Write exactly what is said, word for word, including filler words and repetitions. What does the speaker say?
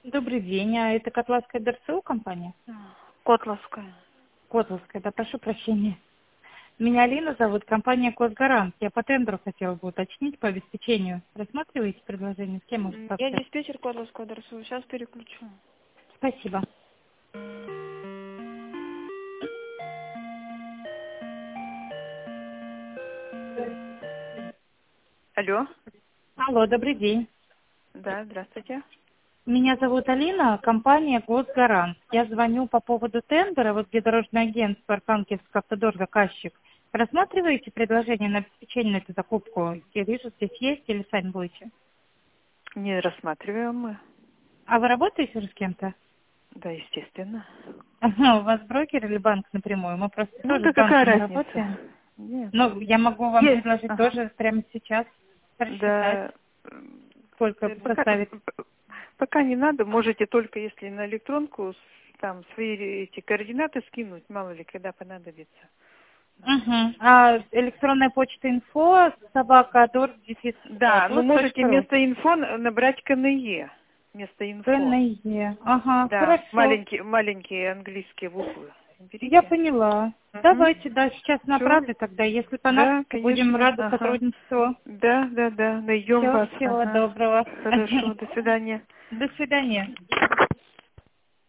Добрый день, а это Котловская ДРСУ компания? Котловская. Котловская, да, прошу прощения. Меня Алина зовут, компания Косгарант. Я по тендеру хотела бы уточнить по обеспечению. Рассматриваете предложение, с кем может М, Я пообщаться? диспетчер Котловского ДРСУ. Сейчас переключу. Спасибо. Алло. Алло, добрый день. Да, здравствуйте. Меня зовут Алина, компания Госгарант. Я звоню по поводу тендера, вот где дорожный агентство Архангельск Автодор заказчик. Рассматриваете предложение на обеспечение на эту закупку? Я вижу, здесь есть или сами будете? Не рассматриваем мы. А вы работаете уже с кем-то? Да, естественно. Ага, у вас брокер или банк напрямую? Мы просто Ну, тоже да с какая банками разница? работаем. Нет. Ну, я могу вам Есть. предложить Ага. тоже прямо сейчас рассчитать, Да. м, сколько э, Пока, составит. пока не надо. Можете только если на электронку с- там свои эти координаты скинуть, мало ли, когда понадобится. Угу. А электронная почта инфо собака дор дефис Да, ну можете точка ру. вместо инфо н- набрать КНЕ. Вместо инфо. КНЕ. Ага, Да, хорошо. маленькие, маленькие английские буквы. Я Берите. поняла. Угу. Давайте, да, сейчас Все. направлю тогда. Если Да, понадобится, будем конечно. рады Ага. сотрудничеству. Да, да, да. Найдем Все, вас. всего Ага. доброго. Хорошо. До свидания. До свидания.